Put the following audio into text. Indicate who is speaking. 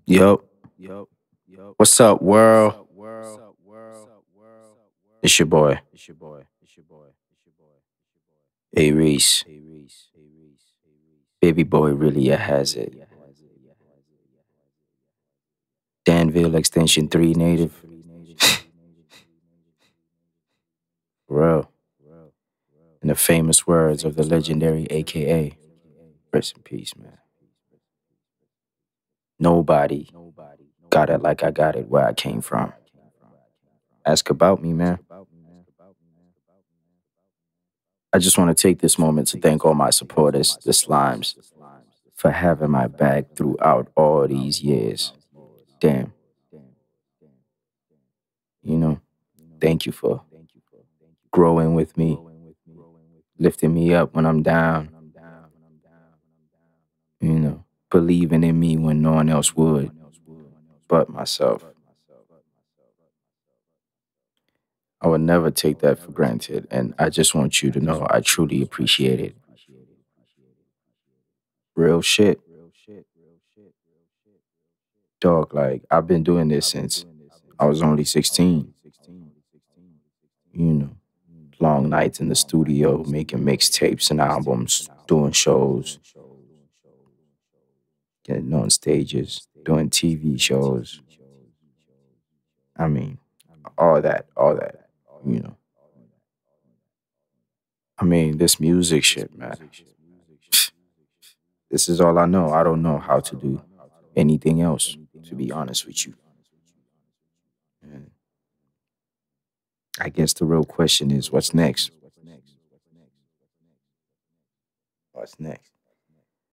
Speaker 1: Yup. What's up, world? It's your boy, A Reese. Baby boy really has it. Danville Extension 3 native. Real. In the famous words of the legendary AKA. Rest in peace, man. Nobody got it like I got it where I came from. Ask about me, man. I just want to take this moment to thank all my supporters, the Slimes, for having my back throughout all these years. Damn. You know, thank you for growing with me, lifting me up when I'm down, believing in me when no one else would but myself. I would never take that for granted, and I just want you to know I truly appreciate it. Real shit. Dog, like, I've been doing this since I was only 16. You know, long nights in the studio, making mixtapes and albums, doing shows, getting on stages, doing TV shows. I mean, all that, you know. I mean, this music shit, man. This is all I know. I don't know how to do anything else, to be honest with you. And I guess the real question is what's next? What's next?